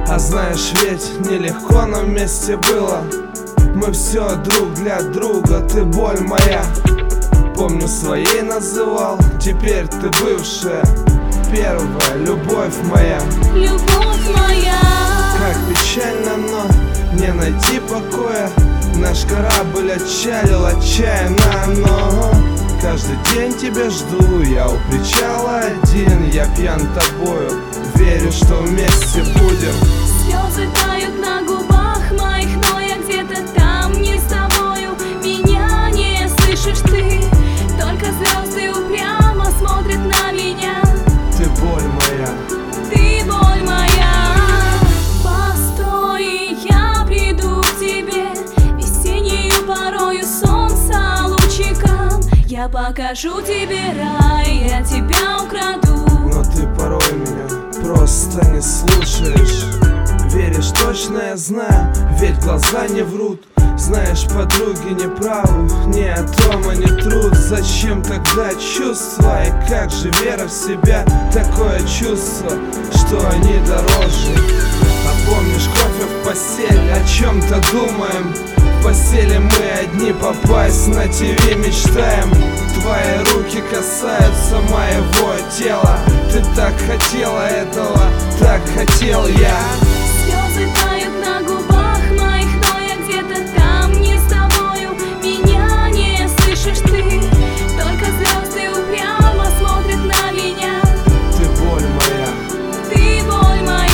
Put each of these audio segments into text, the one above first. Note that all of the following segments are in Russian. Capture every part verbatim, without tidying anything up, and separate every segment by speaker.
Speaker 1: А знаешь, ведь нелегко нам вместе было. Мы все друг для друга, ты боль моя. Помню, своей называл, теперь ты бывшая, первая любовь моя.
Speaker 2: Любовь моя.
Speaker 1: Как печально, но не найти покоя. Наш корабль отчалил отчаянно, но каждый день тебя жду, я у причала один. Я пьян тобою, верю, что вместе будем.
Speaker 2: Слезы тают на губах моих, но я где-то там не с тобою. Меня не слышишь ты, только звезды упрямо смотрят на меня.
Speaker 1: Ты боль моя,
Speaker 2: ты боль моя. Постой, я приду к тебе весеннею порою солнца лучиком. Я покажу тебе рай, я тебя украду.
Speaker 1: но ты порой меня просто не слушаешь. Веришь точно, я знаю, ведь глаза не врут. Знаешь, подруги не правы, не о том они труд. Зачем тогда чувства, и как же вера в себя? Такое чувство, что они дороже. А помнишь кофе в постель, о чем-то думаем. В постели мы одни, попасть на ТВ мечтаем. Твои руки касаются моего тела. Ты так хотела этого, так хотел я.
Speaker 2: Слезы тают на губах моих, но я где-то там не с тобою. Меня не слышишь ты, только звезды упрямо смотрят на меня.
Speaker 1: Ты боль моя,
Speaker 2: ты боль моя.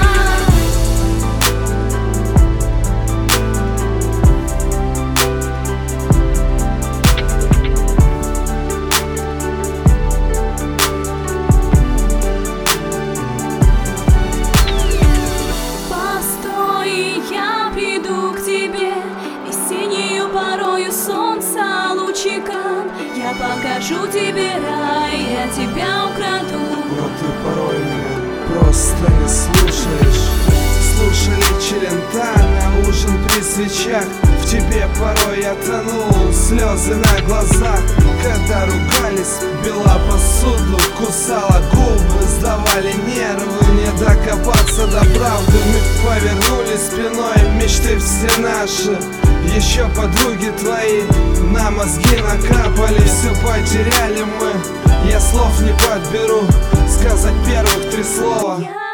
Speaker 2: Я приду к тебе весеннею порою солнца лучиком. Я покажу тебе рай, я тебя украду.
Speaker 1: но ты порой меня просто не слушаешь. Слушали Челентано, ужин при свечах. В тебе порой я тонул, слезы на глазах. Когда ругались, била посуду, кусала губы, сдавали нервы, не докопаться до правды. Мы повернули спиной, мечты все наши. Еще подруги твои на мозги накапали. Все потеряли мы, я слов не подберу сказать первых три слова.